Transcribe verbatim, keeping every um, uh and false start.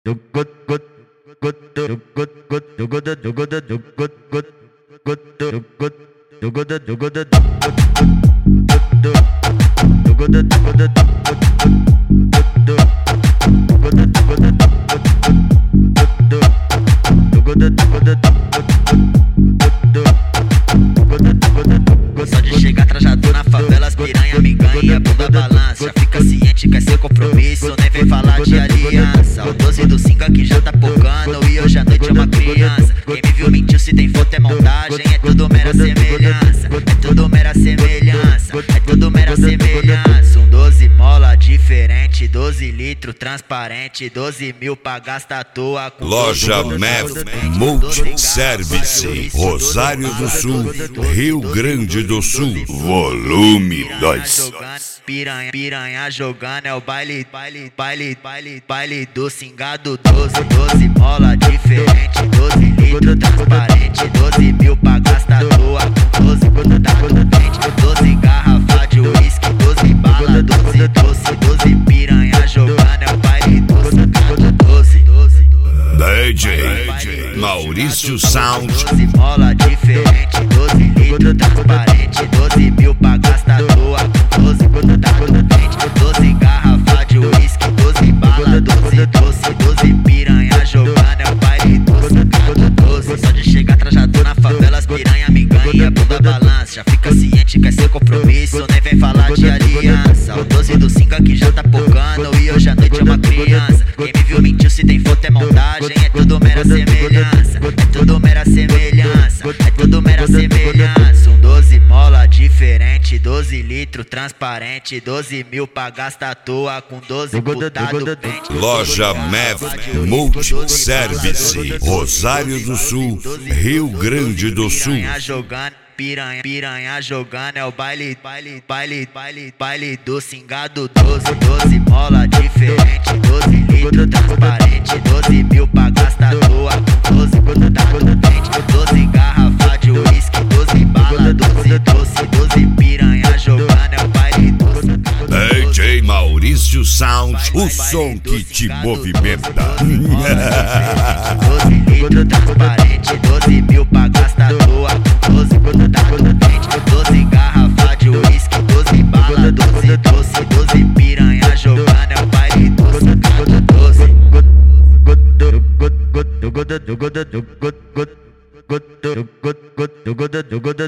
Só de chegar trajado na favela, as piranha me ganha, bunda balança. Já fica ciente, quer ser compromisso, nem vem falar de aliança. O doze do cinco aqui já tá pocando e hoje à noite é uma criança. Quem me viu mentiu, se tem foto é montagem, é tudo mera semelhança. É tudo mera semelhança, é tudo mera semelhança. Um doze mola diferente, doze litro transparente, doze mil pra gastar à toa com Loja Mef Multiservice, Rosário do Sul, Rio Grande do Sul, volume dois. Piranha, piranha jogando, é o baile, baile, baile, baile, baile do cingado. Doze, doze mola diferente, doze litro transparente, doze mil pra gastar à toa com doze grudado dente, doze garrafa de uísque, doze bala, doze doce, doze piranha jogando, é o baile do cingado. Doze, doze, D J Maurício Sound. doze mola diferente, doze litro transparente, doze mil pra gastar à toa com doze grudado dente, doze garrafa de uísque, doze bala, doze doce, doze piranha jogando, é o baile do cingado. Doze, só de chegar trajado na favela, as piranha me ganha, bunda balança. Já fica ciente, quer ser compromisso, nem vem falar de aliança. O doze do cinco aqui já tá pocando e hoje à noite é uma criança. Quem me viu mentiu, se tem foto é montagem, é tudo mera semelhança. É tudo mera semelhança, é tudo mera semelhança. Um doze mola diferente, doze litro transparente, doze mil pra gastar à toa com doze putado pente. Loja Mef Multiservice, Rosário do Sul, Rio Grande do Sul. Piranha jogando, piranha, piranha jogando, é o baile, baile, baile, baile, baile do cingado. Doze, doze mola diferente, doze litro transparente, doze mil pra gastar à toa com doze grudado dente, doze garrafa de uísque, doze bala, doze doce, doze piranha jogando, é o baile do cingado. D J Maurício Sound, o som que te movimenta. doze litro transparente, doze mil pra gastar à toa.